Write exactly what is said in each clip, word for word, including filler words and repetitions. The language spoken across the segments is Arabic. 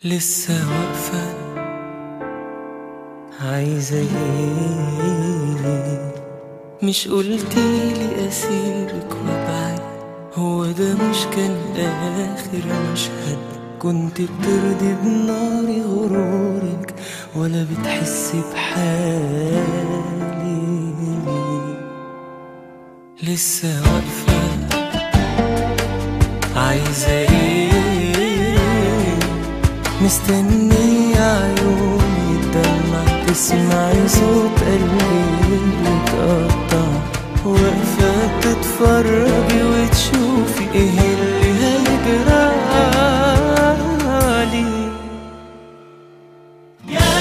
لسه واقفة عايزة ايه؟ مش قلتيلي اسيبك وابعد؟ هو ده مش كان اخر مشهد؟ كنت بترضي بناري غرورك ولا بتحسي بحالي؟ لسه واقفة عايزة ايه؟ مستنية عيوني تدمع تسمعي صوت قلبي بيتقطع، واقفة تتفرجي وتشوفي ايه اللي هيجرالي. يا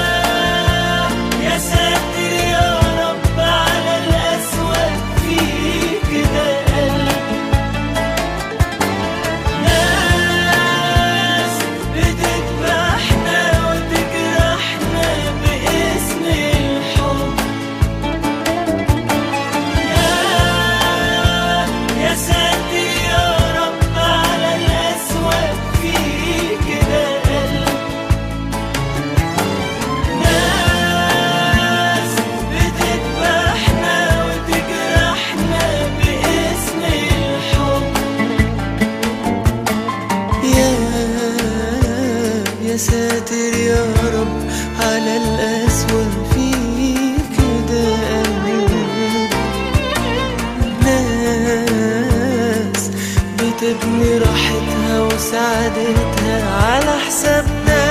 يا ساتر يا رب على الأسوأ فيك ده قلب، ناس بتذبحنا وتجرحنا باسم الحب. يا يا ساتر يا رب على الأسوأ فيك ده قلب، ناس بتذبحنا وتجرحنا باسم الحب. يا يا ساتر يا رب على الأسوأ فيك ده قلب، ناس بتبني راحتها وسعادتها على حسابنا.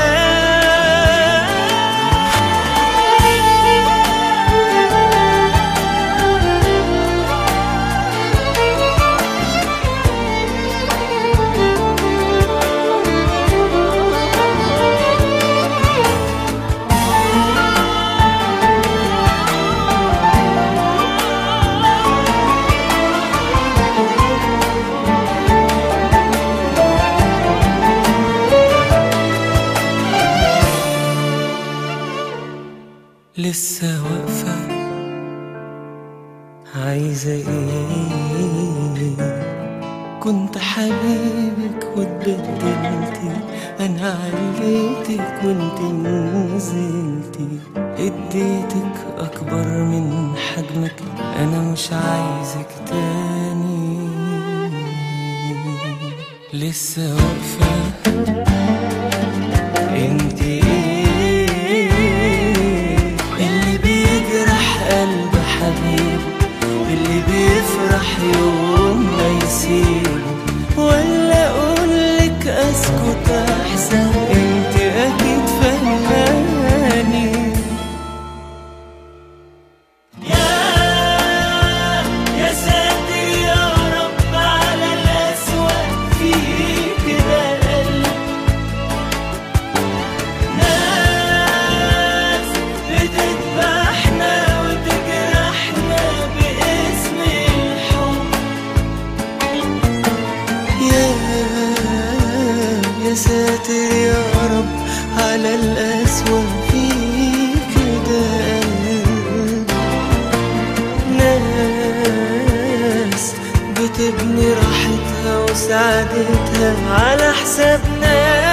لسه واقفة عايزة ايه؟ كنت حبيبك واتبدلتي، انا عليتك وانت نزلتي، اديتك اكبر من حجمك، انا مش عايزك تاني. لسه واقفة انت قلب حبيبي اللي بيفرح يوم ما يسيب، ولا اقولك اسكت احسن؟ انت اكيد فهماني. يا يا ساتر يا رب على الأسوأ فيك ده قلب، ناس بتذبحنا وتجرحنا باسم الحب. يا يا ساتر يا رب على الأسوأ فيك ده قلب، ناس بتبني راحتها وسعادتها على حسابنا.